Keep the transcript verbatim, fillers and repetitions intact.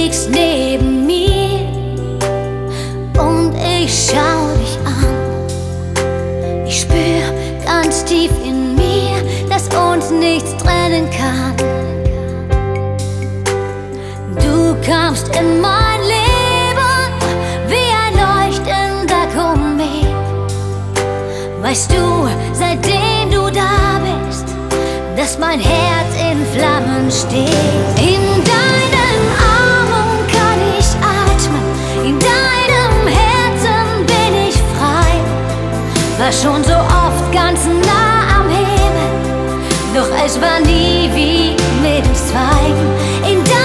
liegst neben mir und ich schau dich an. Ich spür ganz tief in mir, dass uns nichts trennen kann. Du kamst in mein Leben wie ein leuchtender Komet. Weißt du, seitdem du da bist, dass mein Herz in Flammen steht. In